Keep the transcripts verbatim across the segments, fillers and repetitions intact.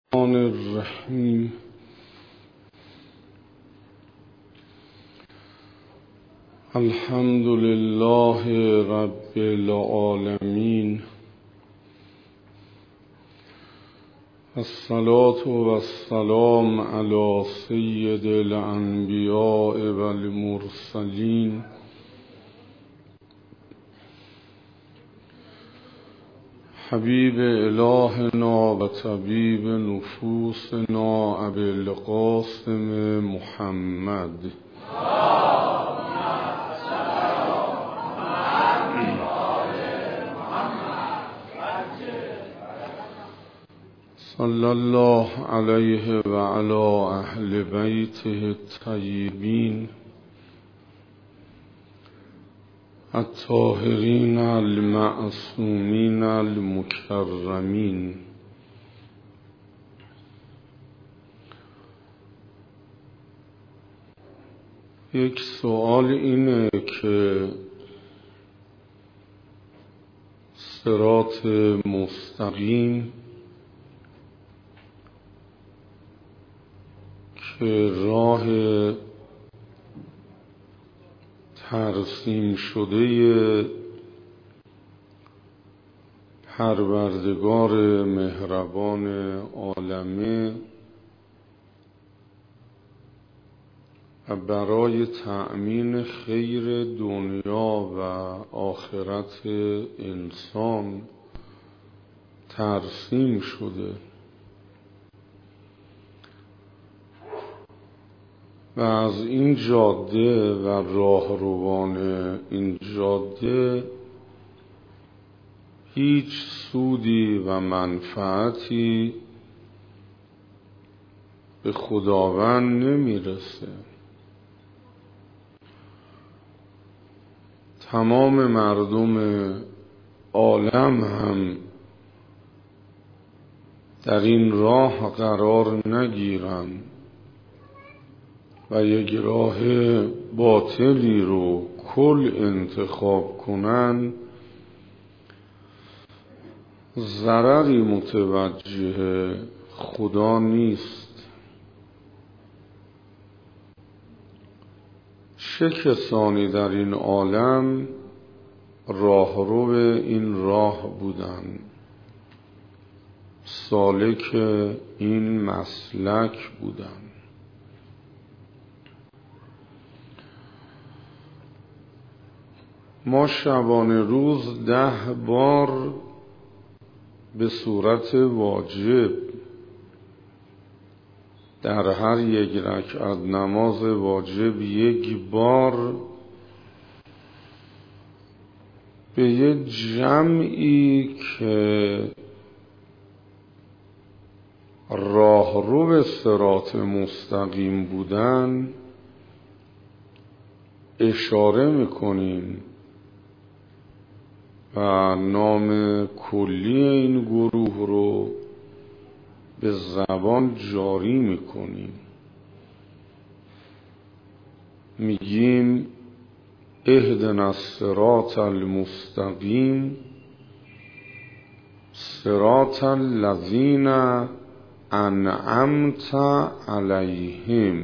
الرحمن الرحیم. الحمد لله رب العالمین، الصلاة والسلام علی سید الانبیاء والمرسلین، حبیب الهنا و طبیب نفوسنا ابی القاسم محمد. صلی الله علیه و علی اهل بیته الطیبین الطاهرین المعصومین المکرمین. یک سوال اینه که صراط مستقیم که راه ترسیم شده پروردگار مهربان عالمه و برای تأمین خیر دنیا و آخرت انسان ترسیم شده و از این جاده و راهروان این جاده هیچ سودی و منفعتی به خداوند نمیرسه. تمام مردم عالم هم در این راه قرار نگیرن و یک راه باطلی رو کل انتخاب کنن، ضرری متوجه خدا نیست. چه کسانی در این عالم راهرو این راه بودن، سالک این مسلک بودن. ما شبانه روز ده بار به صورت واجب در هر یک رکعت نماز واجب یک بار به یک جمعی که راهرو به صراط مستقیم بودن اشاره میکنیم و نام کلی این گروه رو به زبان جاری میکنیم. میگیم اهدنا الصراط المستقیم صراط الذین انعمت علیهم.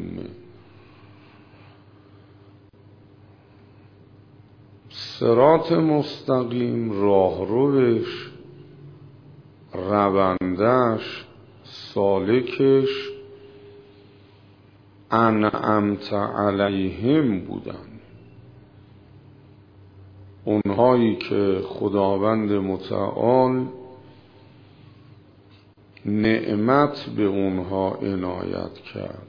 صراط مستقیم راهروش، روندش، سالکش انعمت علیهم بودن، اونهایی که خداوند متعال نعمت به اونها عنایت کرد.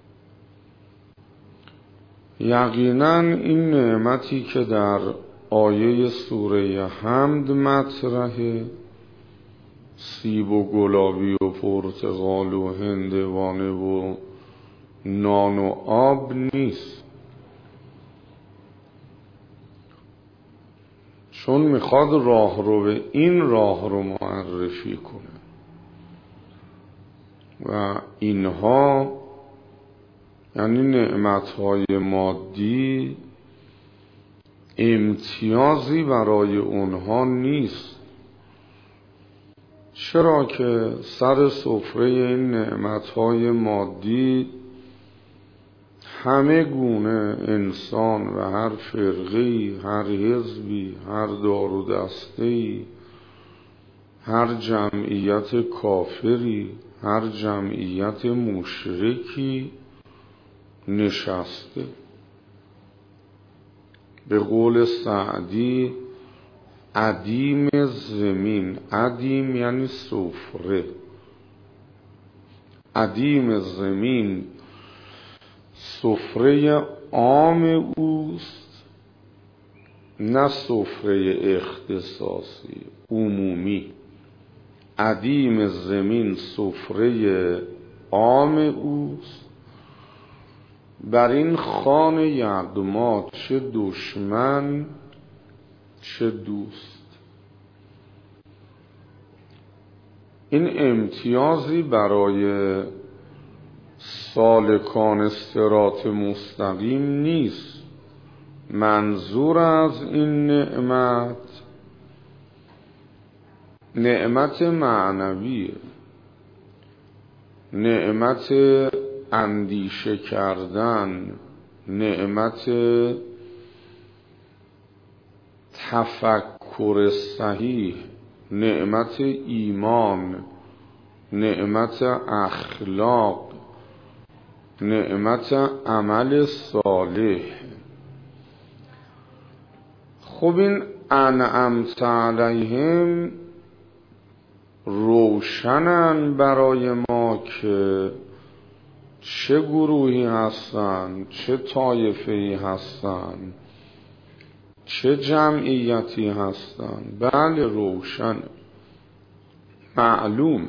یقینا این نعمتی که در آیه سوره حمد مطرحه، سیب و گلابی و پرتقال و هندوانه و نان و آب نیست، چون میخواد راه رو به این راه رو معرفی کنه و اینها یعنی نعمتهای مادی امتیازی برای اونها نیست، چرا که سر سفره این نعمتهای مادی همه گونه انسان و هر فرقی، هر حزبی، هر دار و دسته‌ای، هر جمعیت کافری، هر جمعیت مشرکی نشسته. به قول سعدی عدیم زمین، عدیم یعنی سفره، عدیم زمین سفره عام اوست، نه سفره اختصاصی عمومی. عدیم زمین سفره عام اوست، بر این خوان یغما چه دشمن چه دوست. این امتیازی برای سالکان صراط مستقیم نیست. منظور از این نعمت نعمت معنویه، نعمت اندیشه کردن، نعمت تفکر صحیح، نعمت ایمان، نعمت اخلاق، نعمت عمل صالح. خب این انعمت علیهم روشنن برای ما که چه گروهی هستن، چه طایفه‌ای هستن، چه جمعیتی هستن. بله روشن، معلوم.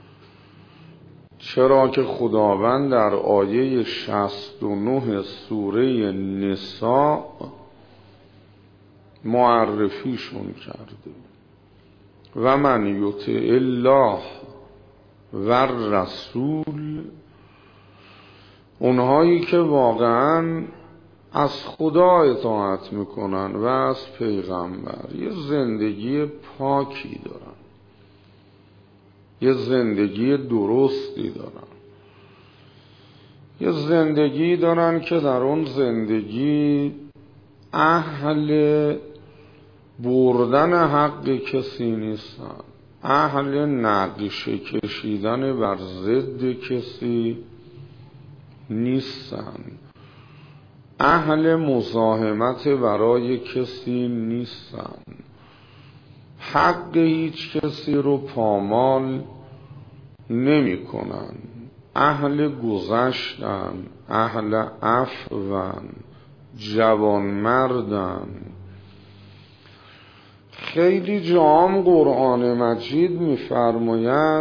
چرا که خداوند در آیه شصت و نه سوره نساء معرفیشون کرده. و من یطع الله و الرسول، اونهایی که واقعا از خدا اطاعت میکنن و از پیغمبر، یه زندگی پاکی دارن، یه زندگی درستی دارن، یه زندگی دارن که در اون زندگی اهل بردن حق کسی نیستن، اهل نقشه کشیدن بر ضد کسی نیستن، اهل مزاحمت برای کسی نیستن، حق هیچ کسی رو پامال نمی کنن، اهل گذشتن، اهل عفون، جوانمردن. خیلی جام قرآن مجید می‌فرماید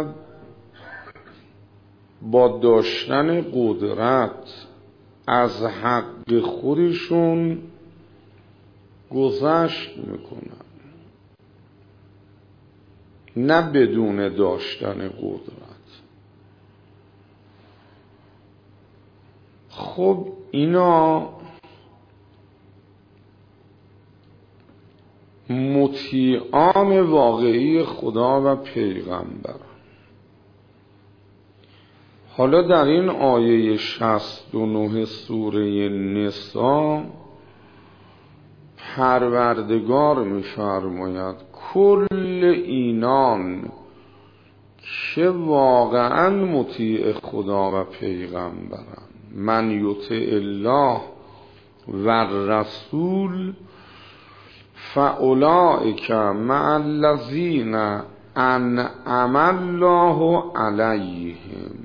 با داشتن قدرت از حق خودشون گذشت میکنن، نه بدون داشتن قدرت. خب اینا مطیعان واقعی خدا و پیغمبر. حالا در این آیه شصت و نه سوره نساء پروردگار می‌فرماید کل اینان که واقعا مطیع خدا و پیغمبرن، من یطع الله و الرسول فاولئک مع الذین انعم الله علیهم.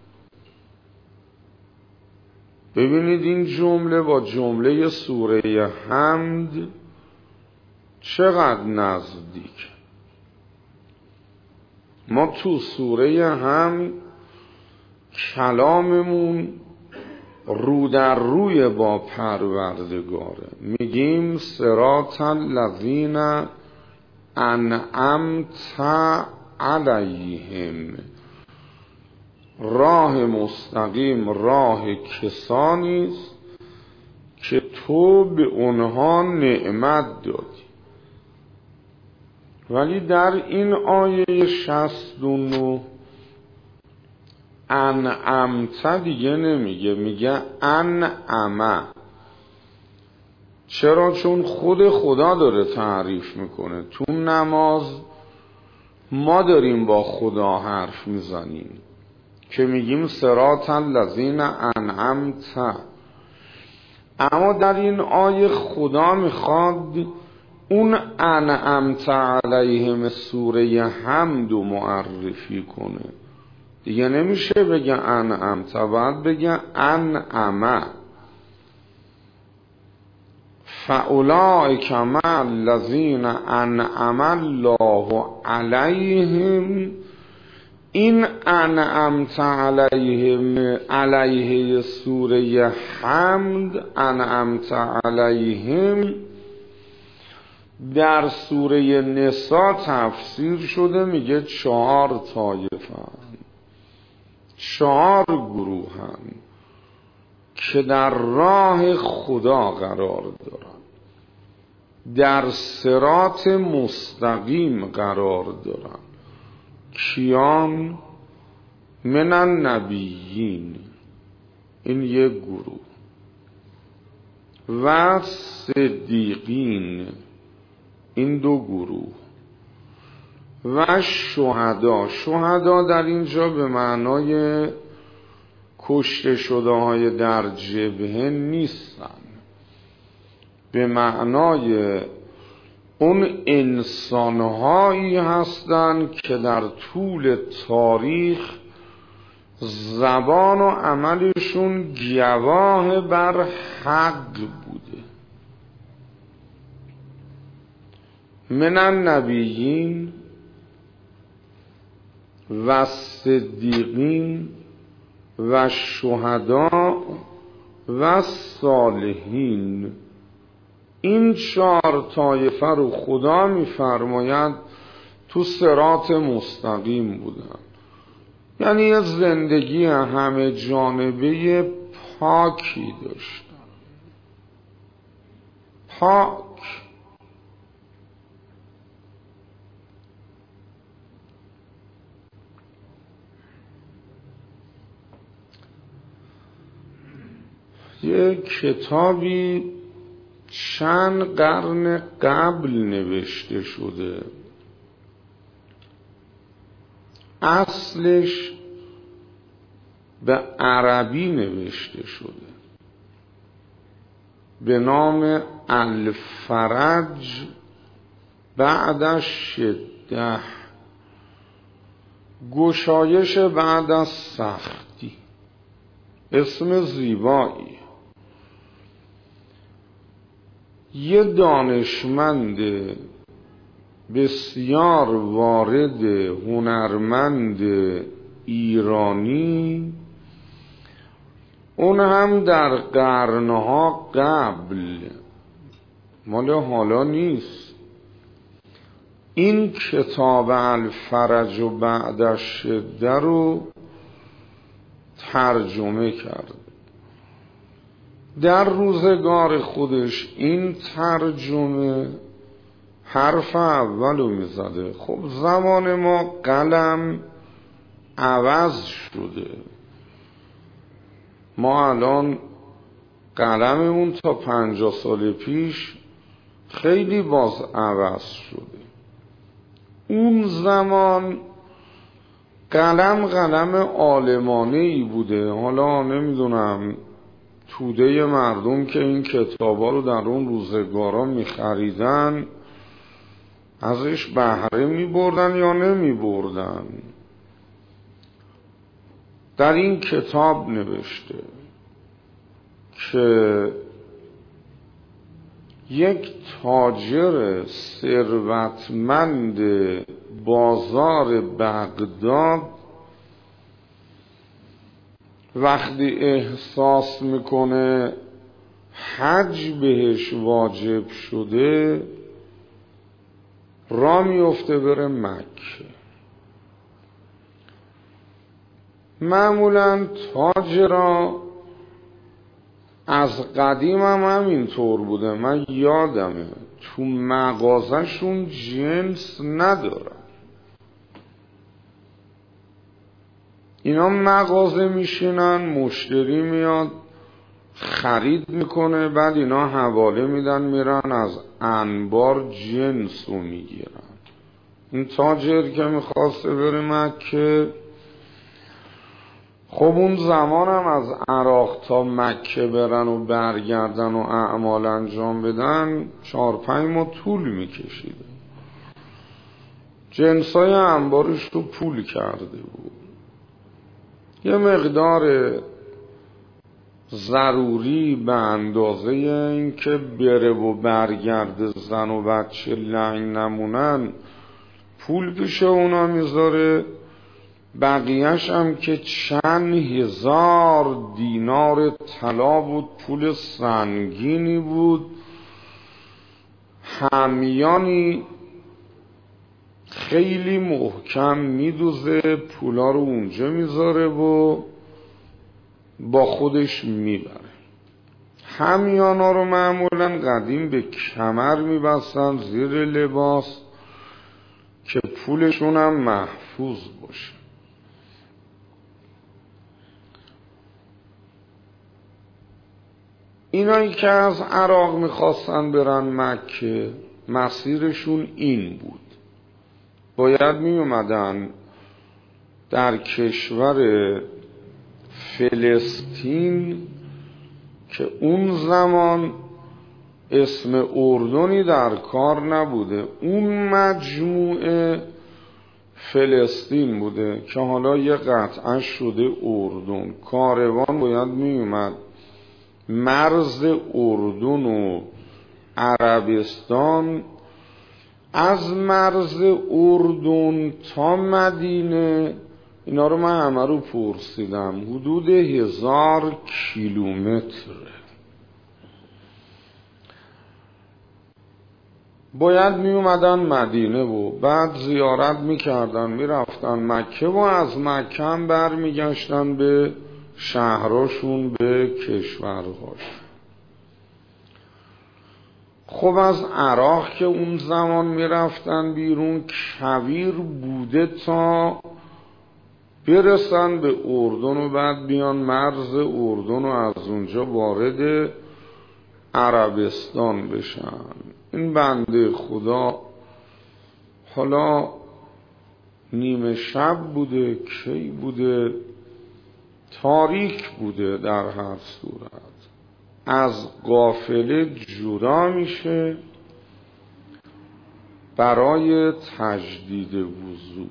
ببینید این جمله با جمله سوره حمد چقدر نزدیک. ما تو سوره حمد کلاممون رو در روی با پروردگاره، میگیم صراط الذین انعمت علیهم، راه مستقیم راه کسانی است که تو به اونها نعمت دادی. ولی در این آیه شصت و نه انعمت دیگه نمیگه، میگه انعمه. چرا؟ چون خود خدا داره تعریف میکنه. تو نماز ما داریم با خدا حرف میزنیم که میگیم صراط الذین انعمت، اما در این آیه خدا میخواد اون انعمت علیهم سوره حمد و معرفی کنه. دیگه نمیشه بگه انعمت، باید بگه انعمه. فاولئک مع الذین انعم الله علیهم. این انعمت علیهم علیه سوره حمد، انعمت علیهم در سوره نساء تفسیر شده، میگه چهار طایفه‌اند، چهار گروهند که در راه خدا قرار دارن، در صراط مستقیم قرار دارن. کیان؟ من النبیین، این یک گروه، و صدیقین، این دو گروه، و شهدا. شهدا در اینجا به معنای کشته شده های در جبهه نیستن، به معنای اون انسانهایی هستند که در طول تاریخ زبان و عملشون گواه بر حق بوده. من النبیین و صدیقین و شهدا و صالحین. این چهار طایفه رو خدا میفرماید تو صراط مستقیم بودن، یعنی یه زندگی همه جانبه پاکی داشتن. پاک یه کتابی چند قرن قبل نوشته شده، اصلش به عربی نوشته شده، به نام الفرج بعد از شده، گشایش بعد از سختی. اسم زیبایی. یه دانشمند بسیار وارد، هنرمند ایرانی، اون هم در قرنها قبل، مال حالا نیست، این کتاب الفرج و بعد الشده رو ترجمه کرد. در روزگار خودش این ترجمه حرف اولو میزده. خب زمان ما قلم عوض شده، ما الان قلممون تا پنجاه سال پیش خیلی باز عوض شده. اون زمان قلم قلم عالمانه‌ای بوده. حالا نمیدونم توده مردم که این کتابا رو در اون روزگارا میخریدن ازش بهره میبردن یا نمیبردن. در این کتاب نوشته که یک تاجر ثروتمند بازار بغداد وقتی احساس میکنه حج بهش واجب شده، را میفته بره مکه. معمولا تاجرها از قدیم هم همین طور بوده. من یادمه تو مغازه‌شون جنس ندارن. اینا مغازه میشینن، مشتری میاد خرید میکنه، بعد اینا حواله میدن میرن از انبار جنس رو میگیرن. این تاجر که میخواسته بره مکه، خب اون زمان هم از عراق تا مکه برن و برگردن و اعمال انجام بدن چهار پنج ماه طول میکشیده. جنسای انبارش رو پول کرده بود. یه مقدار ضروری به اندازه این که بره و برگرده زن و بچه لنگ نمونن پول پیش اونا میذاره، بقیهش هم که چند هزار دینار طلا بود، پول سنگینی بود، همیانی خیلی محکم میدوزه پولا رو اونجا میذاره و با خودش میبره. همیانا رو معمولا قدیم به کمر میبستن زیر لباس که پولشون هم محفوظ باشه. اینایی که از عراق میخواستن برن مکه مسیرشون این بود، باید میومدن در کشور فلسطین که اون زمان اسم اردنی در کار نبوده، اون مجموعه فلسطین بوده که حالا یه قطعه شده اردن. کاروان باید میومد مرز اردن و عربستان، از مرز اردن تا مدینه، اینا رو من همه رو پرسیدم، حدود هزار کیلومتره. باید می اومدن مدینه و بعد زیارت می کردن، می رفتن مکه و از مکه هم بر می گشتن به شهراشون، به کشورهاش. خب از عراق که اون زمان می رفتن بیرون کویر بوده تا برسن به اردن و بعد بیان مرز اردن و از اونجا وارد عربستان بشن. این بنده خدا حالا نیمه شب بوده، کی بوده، تاریک بوده، در هر صورت از قافله جدا میشه برای تجدید وضو.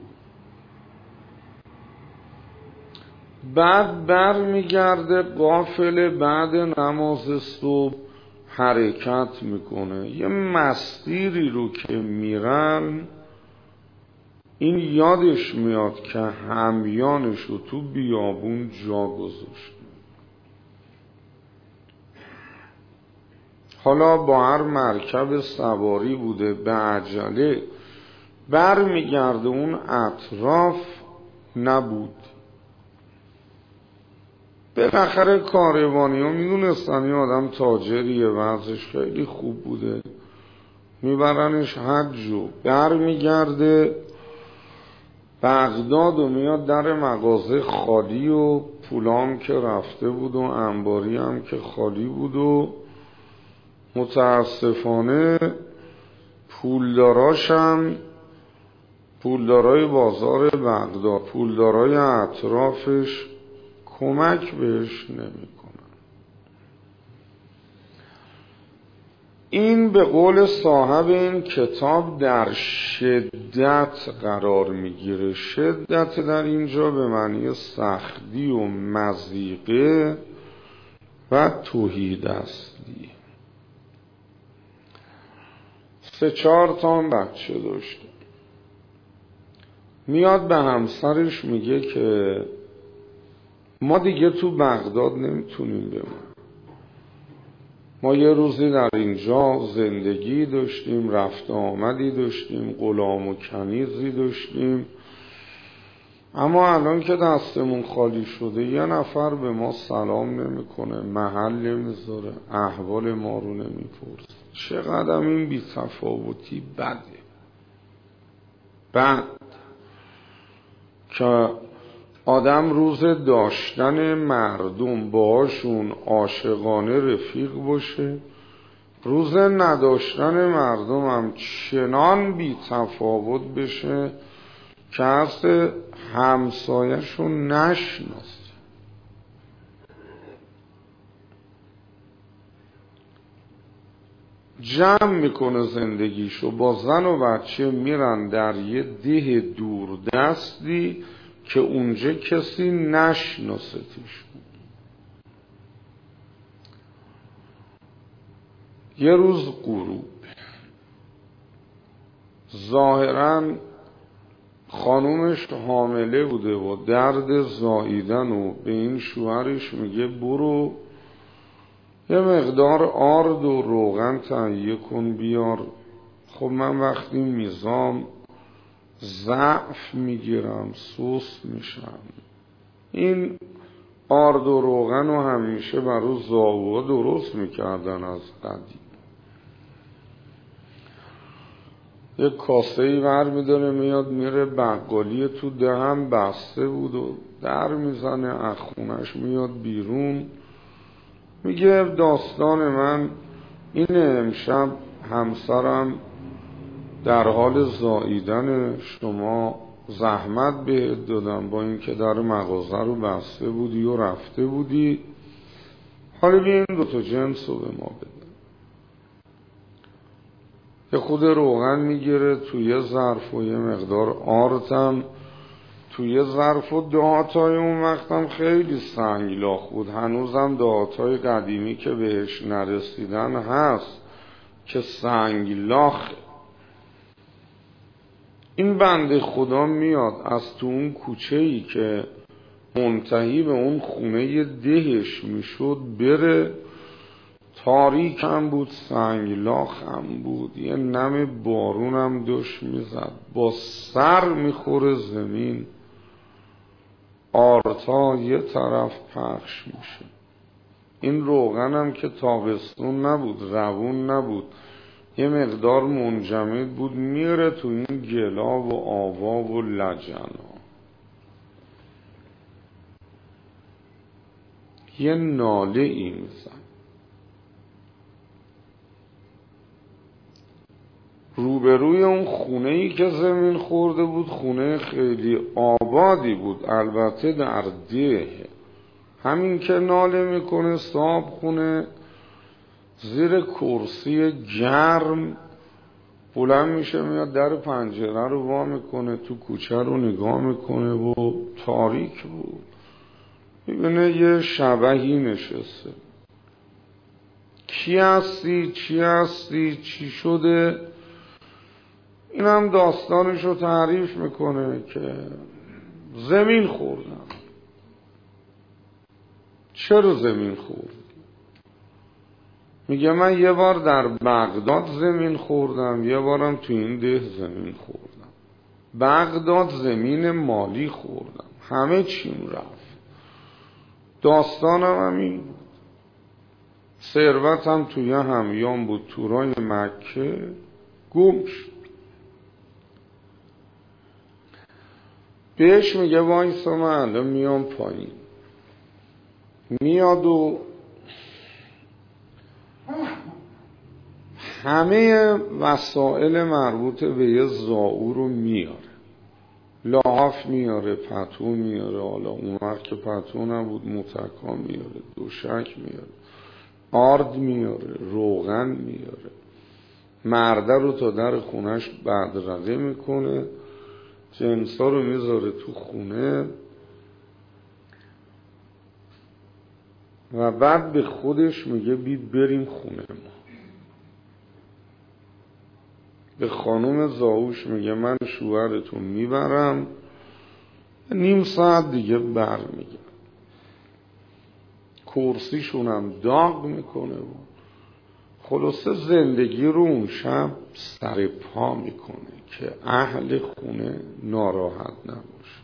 بعد بر میگرده قافله، بعد نماز صبح حرکت میکنه. یه مسیری رو که میرن این یادش میاد که همیانش رو تو بیابون جا گذاشت. حالا با هر مرکب سواری بوده به عجله بر میگرده، اون اطراف نبود. بالاخره کاروانی ها میدونستن این آدم تاجریه، وضعش خیلی خوب بوده، میبرنش حج و بر میگرده بغداد و میاد در مغازه خالی و پولام که رفته بود و انباری هم که خالی بود و متاسفانه پولداراش هم، پولدارای بازار بغداد، پولدارای اطرافش کمک بهش نمی کنن. این به قول صاحب این کتاب در شدت قرار میگیره. شدت در اینجا به معنی سختی و مضیقه و توحیدستی. سه چهار تا بچه داشته، میاد به همسرش میگه که ما دیگه تو بغداد نمیتونیم بمونیم، ما یه روزی در اینجا زندگی داشتیم، رفت آمدی داشتیم، غلام و کنیزی داشتیم، اما الان که دستمون خالی شده یه نفر به ما سلام نمیکنه، محل نمیذاره، احوال ما رو نمیپرسه. چقدر این بی‌تفاوتی بده. بعد که آدم روز داشتن مردم باهاشون عاشقانه رفیق باشه، روز نداشتن مردم هم چنان بی تفاوت بشه که اصل همسایه‌شون نشناسه. جمع میکنه زندگیشو، با زن و بچه میرن در یه ده دوردستی که اونجا کسی نشناستش. یه روز غروب، ظاهراً خانومش حامله بوده و درد زاییدن و به این شوهرش میگه برو یه مقدار آرد و روغن تهیه کن بیار. خب من وقتی میزام ضعف میگیرم، سوس میشم. این آرد و روغن رو همیشه برای زاوها درست میکردن از قدیم. یک کاسه ای ور میداره میاد میره بقالی، تو دهن بسته بود و در میزنه، از خونش میاد بیرون میگه داستان من اینه، امشب همسرم در حال زاییدن، شما زحمت بهت دادم با اینکه در مغازه رو بسته بودی و رفته بودی، حالا بیا این دوتا جنس رو به ما بده. یه خود روغن میگیره توی ظرف و یه مقدار آردم توی ظرف و دهاتای اون وقتم خیلی سنگلاخ بود، هنوزم دهاتای قدیمی که بهش نرسیدن هست که سنگلاخ. این بنده خدا میاد از تو اون کوچه‌ای که منتهی به اون خونه دهش میشد بره، تاریک هم بود، سنگلاخ هم بود، یه نم بارون هم داشت میزد، با سر میخوره زمین، آرتا یه طرف پخش میشه. این روغن هم که تابستون نبود، روون نبود، یه مقدار منجمد بود، میره تو این گلا و آوا و لجنا. یه ناله ای میزن. روبروی اون خونه ای که زمین خورده بود، خونه خیلی آبادی بود، البته در ده. همین که ناله میکنه صاحب خونه زیر کرسی گرم بلند میشه میاد در پنجره رو وا میکنه، تو کوچه رو نگاه میکنه و تاریک بود، میبینه یه شبحی نشسته. کی هستی؟ چی هستی؟ چی شده؟ این هم داستانش رو تعریف میکنه که زمین خوردم. چرا زمین خورد؟ میگه من یه بار در بغداد زمین خوردم، یه بارم تو این ده زمین خوردم. بغداد زمین مالی خوردم، همه چیم رفت. داستانم همین بود. ثروتم توی همیان بود، تورای مکه گم شد. بهش میگه وایسا من الان میام پایین. میاد و همه وسائل مربوط به یه زائو رو میاره. لحاف میاره، پتو میاره، حالا اون وقت که پتو نبود متکا میاره، دوشک میاره، آرد میاره، روغن میاره. مرده رو تا در خونش بدرقه میکنه، جنسا رو میذاره تو خونه و بعد به خودش میگه بید بریم خونه ما. به خانم زاوش میگه من شوهرتون میبرم، نیم ساعت دیگه بر میگه. کرسیشون هم داغ میکنه و خلاصه زندگی رو اون شب سر پا میکنه که اهل خونه ناراحت نباشه.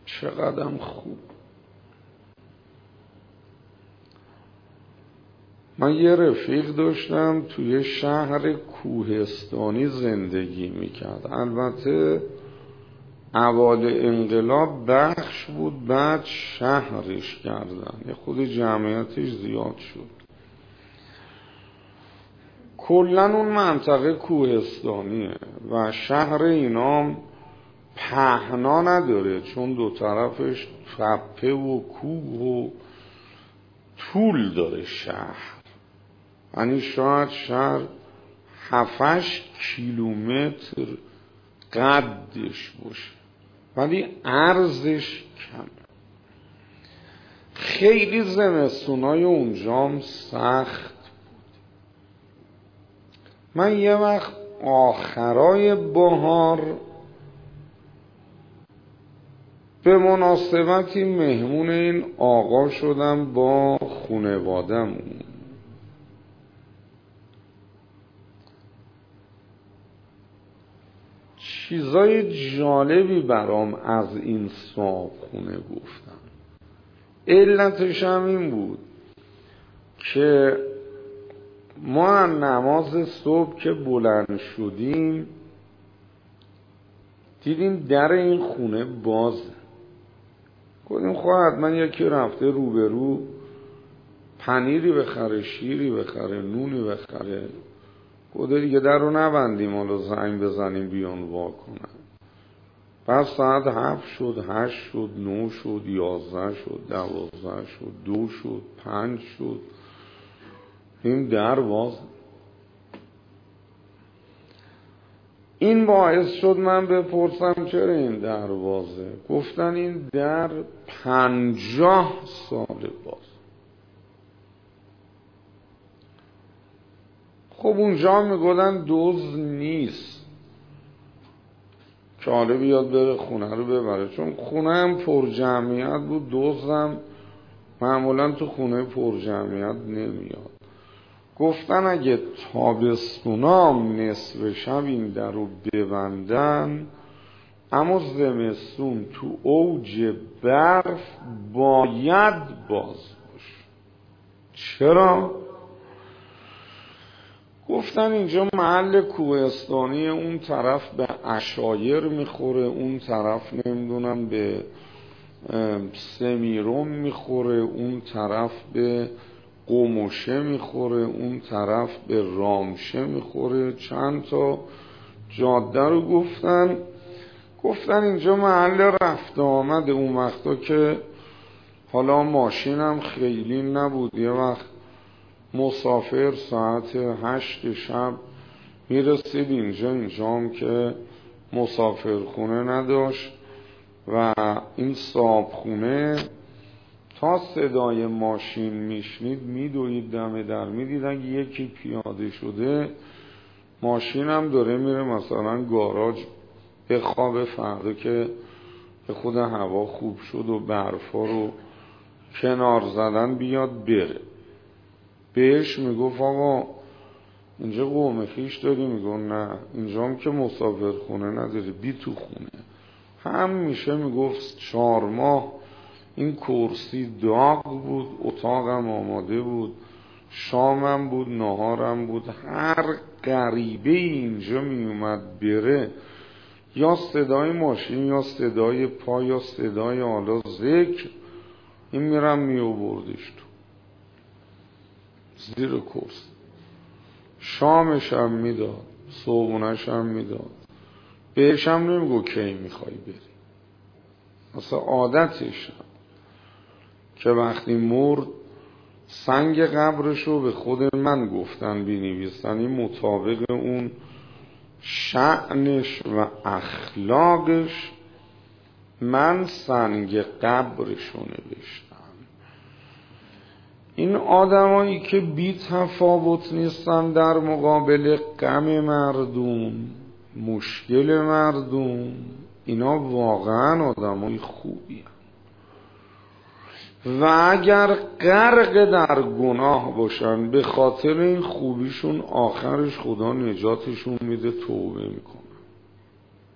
چقدرم خوب. من یه رفیق داشتم توی شهر کوهستانی زندگی میکرد. البته اول انقلاب بخش بود، بعد شهرش کردن، یه خود جمعیتش زیاد شد. کلن اون منطقه کوهستانیه و شهر اینام پهنا نداره، چون دو طرفش تپه و کوه و طول داره شهر. یعنی شاید شهر هفتش کیلومتر قدش باشه ولی عرضش کمه. خیلی زمستونای اونجام سخت بود. من یه وقت آخرای بهار به مناسبتی مهمون این آقا شدم با خانواده‌مون. چیزای جالبی برام از این صاحبخونه گفتم. علتش هم این بود که ما نماز صبح که بلند شدیم دیدیم در این خونه بازه. گفتیم خب حتما یکی رفته روبرو پنیری بخره، شیری بخره، نونی بخره. گفته دیگه در رو نبندیم، حالا زنگ بزنیم بیان وا کنن. بعد ساعت هفت شد، هشت شد، نه شد، یازده شد، دوازده شد، دو شد، پنج شد، این در باز. این باعث شد من بپرسم چرا این در بازه. گفتن این در پنجاه سال باز. خب اونجا میگفتن دوز نیست که حالا بیاد بره خونه رو ببره، چون خونه هم پر جمعیت بود، دوزم معمولا تو خونه پر جمعیت نمیاد. گفتن اگه تابستونام نصف شب این در رو ببندن، اما زمستون تو اوج برف باید باز باشه. چرا؟ گفتن اینجا محل کوهستانی، اون طرف به عشایر میخوره، اون طرف نمیدونم به سمیرون میخوره، اون طرف به قموشه میخوره، اون طرف به رامشه میخوره. چند تا جاده رو گفتن. گفتن اینجا محل رفت آمد. اون وقتا که حالا ماشینم خیلی نبود، یه وقت مسافر ساعت هشت شب میرسید اینجا، اینجا هم که مسافر خونه نداشت و این صاحبخونه تا صدای ماشین میشنید میدوید دم در، میدید اگه یکی پیاده شده ماشینم داره میره مثلا گاراژ بخوابه، فردا که به خود هوا خوب شد و برفا رو کنار زدن بیاد بره. بهش میگفت آقا اینجا قوم خیش داری؟ میگفت نه، اینجا هم که مسافر خونه نداری، بی تو خونه. هم میشه میگفت چهار ماه این کرسی داغ بود، اتاقم آماده بود، شامم بود، نهارم بود. هر غریبه اینجا میومد بره، یا صدای ماشین یا صدای پا یا صدای حالا ذکر، این میرم میوبردش تو زیر کرسی. شامش هم میداد، صبحونش هم میداد. بهش هم نمیگو کی میخوای بری، مثلا عادتش هم که وقتی مرد سنگ قبرشو به خود من گفتن بنویسن، این مطابق اون شأنش و اخلاقش من سنگ قبرشو نوشتم. این آدمایی که بی تفاوت نیستن در مقابل غم مردم، مشکل مردم، اینا واقعا آدمای خوبی هستند. و اگر غرق در گناه باشن، به خاطر این خوبیشون آخرش خدا نجاتشون میده، توبه میکنه.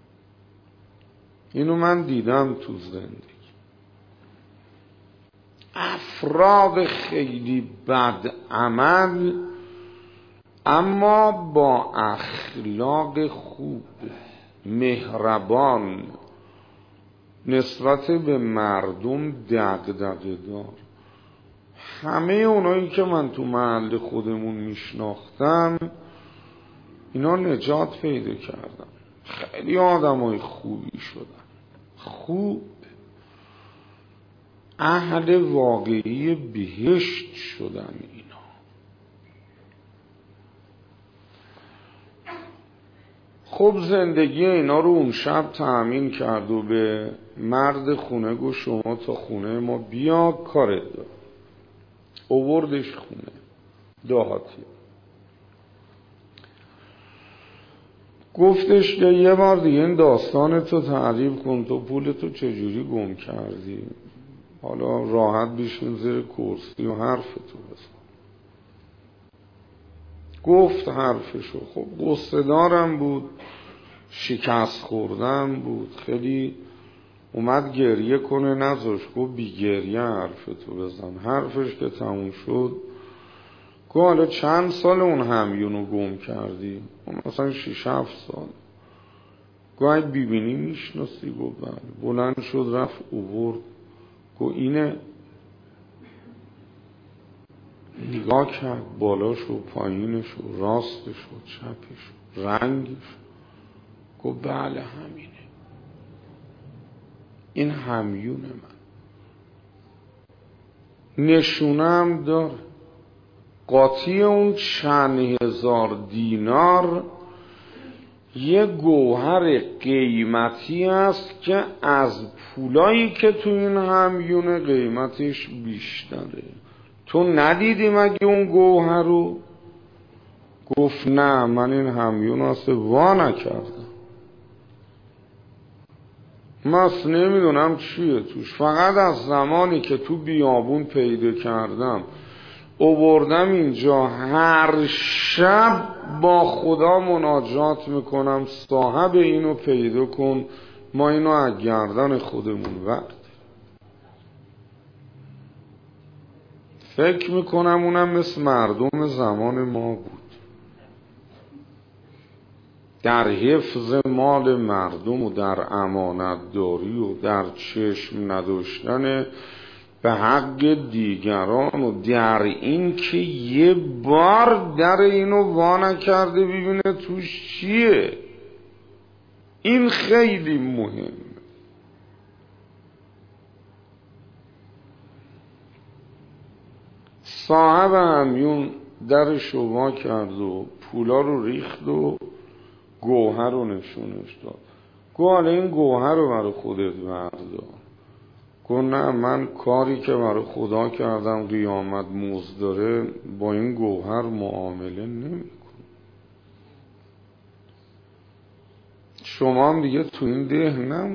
اینو من دیدم تو زندگی. افراد خیلی بد عمل اما با اخلاق خوب، مهربان، نسبت به مردم دغدغه دار. همه اونایی که من تو محل خودمون میشناختم اینا نجات پیدا کردن، خیلی آدمای خوبی شدن، خوب، اهل واقعی بهشت شدن اینا. خب زندگی اینا رو اون شب تأمین کرد و به مرد خونه گفت شما تا خونه ما بیا کارت دار. آوردش خونه دهاتی. گفتش که یه بار دیگه این داستان تو تعریف کن، تو پول تو چجوری گم کردی، حالا راحت بشین زیر کرسی و حرف تو بزن. گفت حرفشو. خب غصه دارم بود، شکست خوردم بود، خیلی اومد گریه کنه نذاش. گفت بی گریه حرف تو بزن. حرفش که تموم شد گفت حالا چند سال اون همیونو گم کردی؟ اون مثلا شیش هفت سال. گفت بیبینی میشناسی؟ گفت بله. بلند شد رفت اوورد. گفت اینه. نگاه کرد بالاش و پایینش و راستش و چپش و رنگش. گفت بله همینه، این همیون من، نشونم داره. قاطی اون چند هزار دینار یه گوهر قیمتی است که از پولایی که تو این همیونه قیمتش بیشتره. تو ندیدی مگه اون گوهر رو؟ گفت نه، من این همیون اصلا وا نکردم، من اصلا نمیدونم چیه توش، فقط از زمانی که تو بیابون پیدا کردم آوردم اینجا، هر شب با خدا مناجات میکنم صاحب اینو پیدا کن، ما اینو از گردن خودمون وقت. فکر میکنم اونم مثل مردم زمان ما بود، در حفظ مال مردم و در امانت داری و در چشم نداشتن به حق دیگران و در این که یه بار در اینو وا نکرده ببینه توش چیه. این خیلی مهم. صاحب همیون درشو وا کرد و پولا رو ریخت و گوهر رو نشونش داد. گو حالا این گوهر رو برای خودت بردار. گو نه، من کاری که برای خدا کردم قیامت مزد داره با این گوهر معامله نمی کن. شما هم دیگه تو این ده نمون،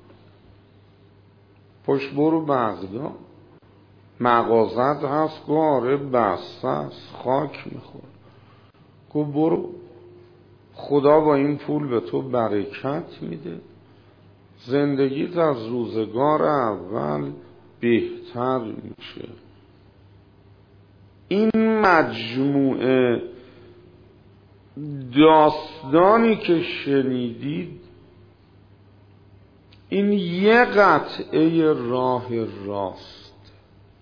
پشت برو بغداد، مغازت هست؟ گو آره بسته هست، خاک میخور. گو برو، خدا با این پول به تو برکت میده، زندگیت از روزگار اول بهتر میشه. این مجموعه داستانی که شنیدید این یه قطعه راه راست،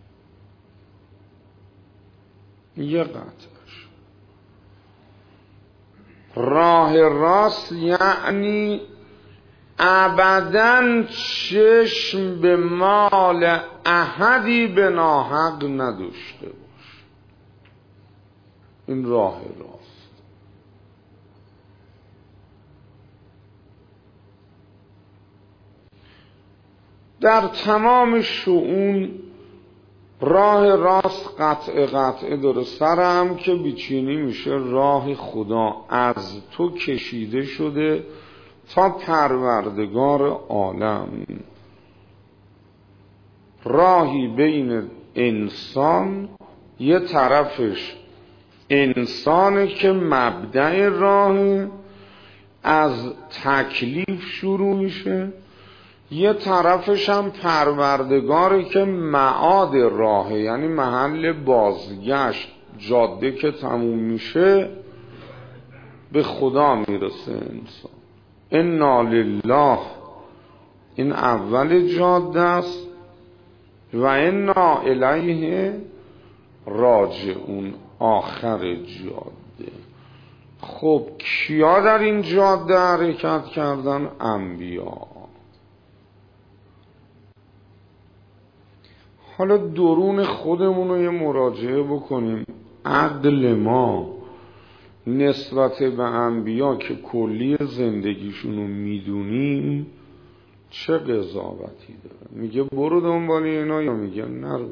یه قطعش راه راست، یعنی ابداً چشم به مال احدی به ناحق نداشته باش. این راه راست. در تمام شؤون راه راست قطع قطعه داره. سر هم که بیچینی میشه راه خدا از تو کشیده شده تا پروردگار عالم. راهی بین انسان، یه طرفش انسانه که مبدأ راه از تکلیف شروع میشه، یه طرفش هم پروردگاری که معاد راهه، یعنی محل بازگشت، جاده که تموم میشه به خدا میرسه انسان. انا لله این اول جاده است و انا الیه راجعون آخر جاده. خب کیا در این جاده حرکت کردن؟ انبیا. حالا درون خودمون رو یه مراجعه بکنیم. عقل ما نسبت به انبیا که کلی زندگیشون رو میدونیم چه قضاوتی داره؟ میگه برو دنبال اینا یا میگه نرو؟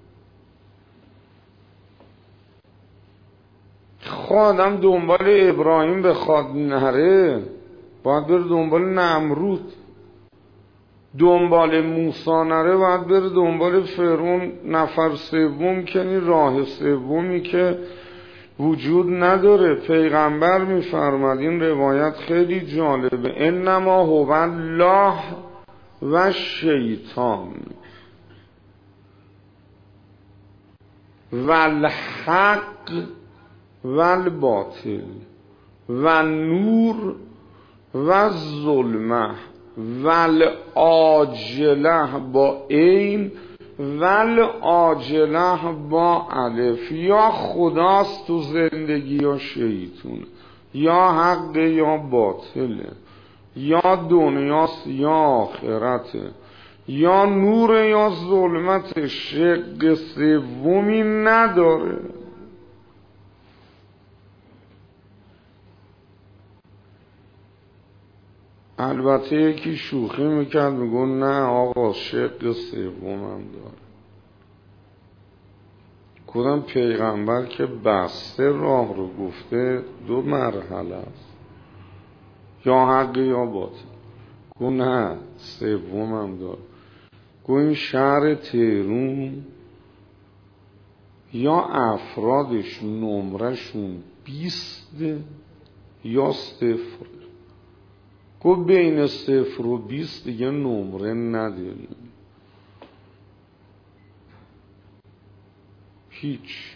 خودم دنبال ابراهیم بخواد نره باید بره دنبال نمرود، دنبال موسی نره باید بره دنبال فرعون نفر سوم، که این راه سومی که وجود نداره. پیغمبر میفرماد، این روایت خیلی جالبه، انما هو الله و شیطان و الحق و الباطل و نور و ظلمه و العاجله با عین و العاجله با الف. یا خداست تو زندگی یا شیطون، یا حق یا باطله، یا دنیاست یا آخرته، یا نور یا ظلمت. شق سومی نداره. البته یکی شوخی میکرد میگون نه آقا شق سوم هم داره. کدام پیغمبر که بسته راه رو گفته دو مرحله است، یا حق یا باطل. گو نه سوم هم داره. گو این شهر تهرون یا افرادش نمرشون بیست یا صفر. گو بین صفر و بیست دیگه نمره نداریم، هیچ.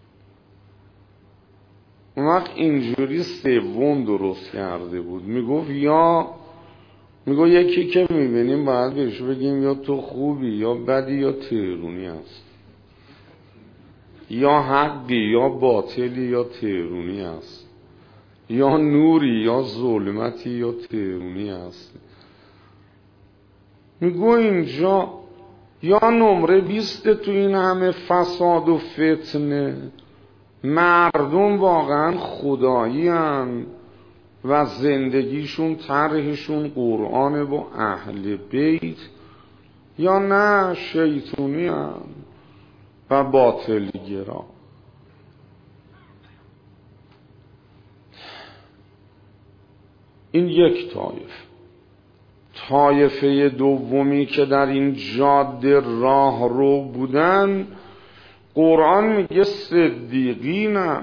اون وقت اینجوری سوم درست کرده بود، میگفت یا میگو یکی که میبینیم باید بهش بگیم یا تو خوبی یا بدی یا تهرونی هست، یا حقی یا باطلی یا تهرونی هست، یا نوری یا ظلمتی یا تهرونی هست. میگو اینجا یا نمره بیسته تو این همه فساد و فتنه، مردم واقعا خدایی هن و زندگیشون طرحشون قرآن با اهل بیت، یا نه شیطونی هن و باطلی گرا. این یک طایفه. طایفه دومی که در این جاده راه رو بودن، قرآن میگه صدیقینن.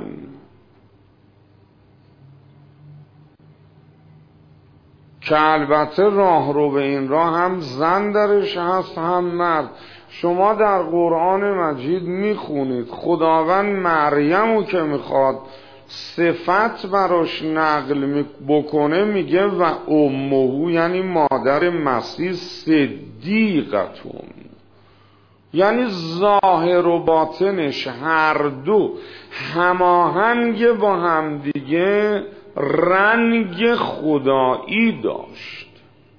که البته راه رو به این راه هم زن درش هست هم مرد. شما در قرآن مجید میخونید خداوند مریم رو که میخواد صفت براش نقل بکنه میگه و امهو، یعنی مادر مسیح، صدیقتون، یعنی ظاهر و باطنش هر دو هماهنگ با همدیگه رنگ خدایی داشت.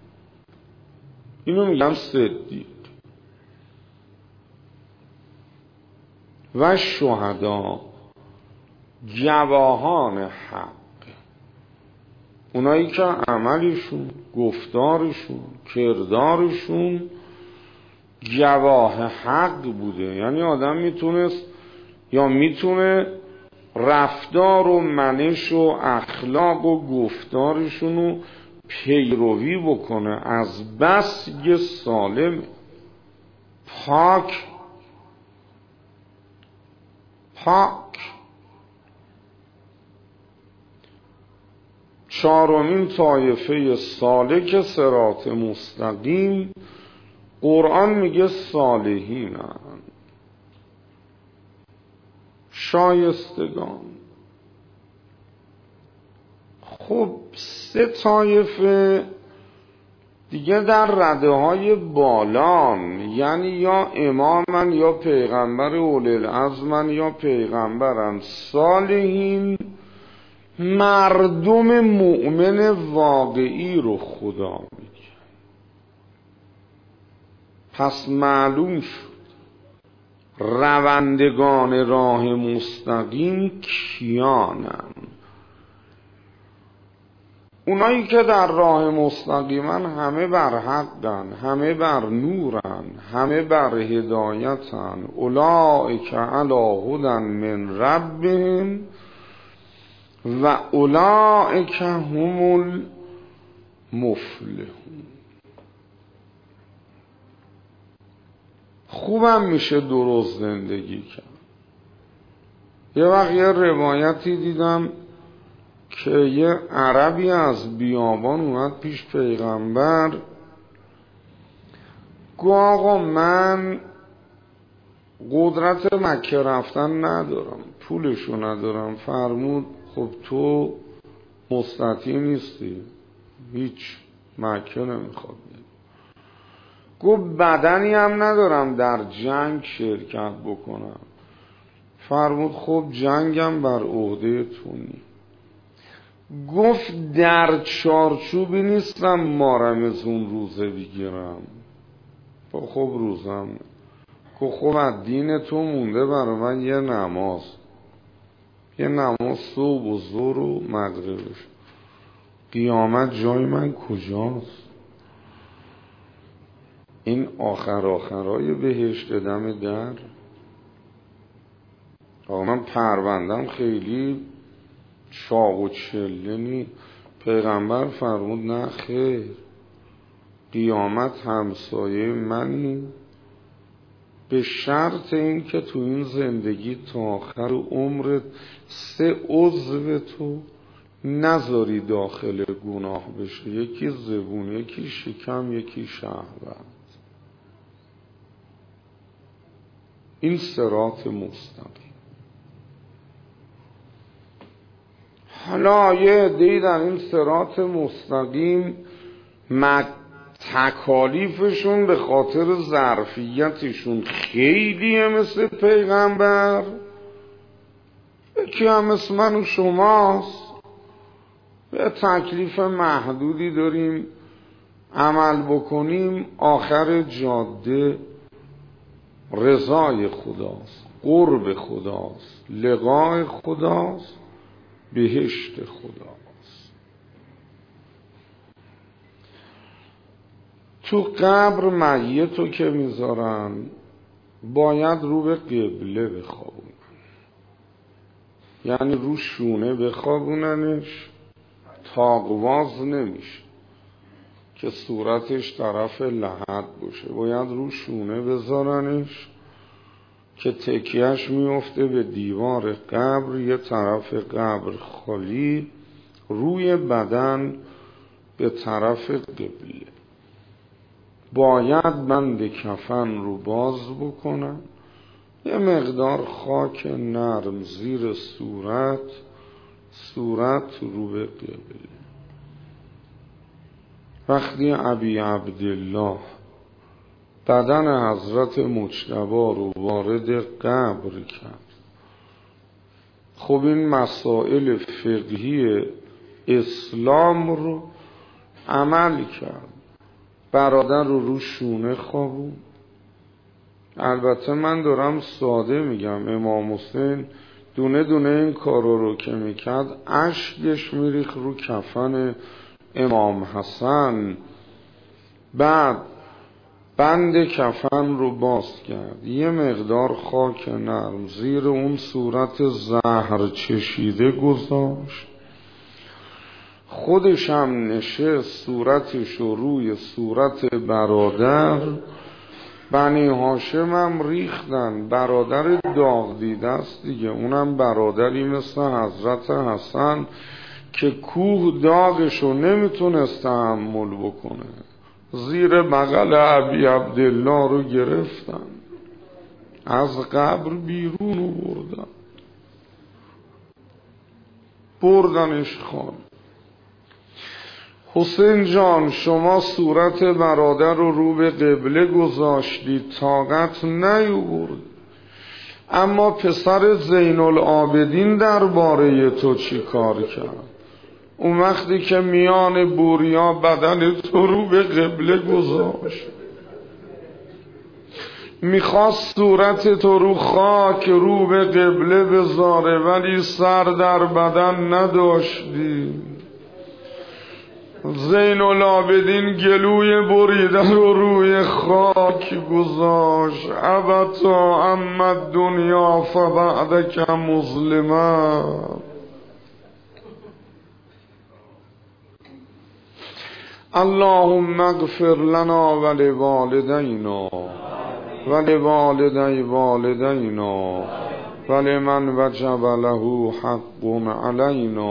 اینو میگم صدیق. و شهدا، گواهان حق، اونایی که عملشون، گفتارشون، کردارشون گواه حق بوده. یعنی آدم میتونست یا میتونه رفتار و منش و اخلاق و گفتارشون رو پیروی بکنه از بس یه سالم پاک پاک. چهارمین طایفه سالک صراط مستقیم قرآن میگه صالحینن، شایستگان. خب سه طایفه دیگه در رده های بالان، یعنی یا امامن یا پیغمبر اولی العزمن یا پیغمبرن. صالحین مردم مؤمن واقعی رو خدا میگه. پس معلوم شد روندگان راه مستقیم کیانن؟ اونایی که در راه مستقیمن همه بر حقن، همه بر نورن، همه بر هدایتن. اولئک علی هدی من ربهم و اولئک هم المفلحون. خوبم میشه درست زندگی کرد. یه وقت یه روایتی دیدم که یه عربی از بیابان اومد پیش پیغمبر، گفت آقا من قدرت مکه رفتن ندارم، پولشو ندارم. فرمود خب تو مستطیع نیستی، هیچ مکه نمیخواد. گفت بدنی هم ندارم در جنگ شرکت بکنم. فرمود خب جنگم بر عهده تو نیست. گفت در چارچوبی نیستم مارم از اون روزه بگیرم. خب روزم. گفت خب از دین تو مونده برای من یه نماز، یه نماز صبح و ظهر و مغربش. قیامت جای من کجاست؟ این آخر آخرای بهشت دم در. آقا من پروندم خیلی چاق و چله نی. پیغمبر فرمود نه خیر، قیامت همسایه منی، به شرط این که تو این زندگی تا آخر عمرت سه عضو تو نذاری داخل گناه بشه. یکی زبون، یکی شکم، یکی شهوت. این صراط مستقیم. حالا یه عده‌ای در این صراط مستقیم تکالیفشون به خاطر ظرفیتشون خیلیه مثل پیغمبر، یکی هم مثل من و شماست، به تکلیف محدودی داریم عمل بکنیم. آخر جاده رضای خداست، قرب خداست، لقای خداست، بهشت خداست. تو قبر میتو که میذارن باید رو به قبله بخوابونن، یعنی رو شونه بخوابوننش، تاقواز نمیشه که صورتش طرف لحد باشه، باید رو شونه بذارنش که تکیهش میفته به دیوار قبر، یه طرف قبر خالی، روی بدن به طرف قبله. باید بند کفن رو باز بکنن، یه مقدار خاک نرم زیر صورت، صورت رو به قبله. وقتی ابی عبدالله بدن حضرت مجتبی رو وارد قبر کرد، خب این مسائل فقهی اسلام رو عمل کرد. برادر رو رو شونه خوابون. البته من دارم ساده میگم، امام حسین دونه دونه این کارو رو که میکرد اشکش میریخ رو کفن امام حسن. بعد بند کفن رو باز کرد، یه مقدار خاک نرم زیر اون صورت زهر چشیده گذاشت، خودش هم نشست صورتش رو روی صورت برادر. بنی هاشم هم ریختن، برادر داغ دیده است دیگه، اونم برادری مثل حضرت حسن که کوه داغشو نمیتونست تحمل بکنه، زیر بغل ابی عبدالله رو گرفتن، از قبر بیرون رو بردن بردنش خان. حسین جان شما صورت برادر رو رو به قبله گذاشتی، طاقت نیاورد، اما پسر زین العابدین درباره تو چی کار کرد؟ اون وقتی که میان بوریا بدن تو رو به قبله گذاشت، میخواست صورت تو رو خاک رو به قبله بذاره، ولی سر در بدن نداشتی. زین العابدین گلوی بریده رو روی خاک گذاشت. ابتا اما دنیا فبعدک مظلمه. اللهم اغفر لنا ولوالدینا ولوالدی والدینا ولمن وجب له حق علینا.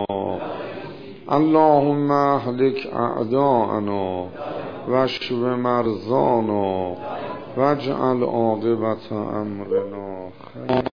اللهم اهلك اعداءنا واشف مرضانا واجعل عاقبة امرنا خیر.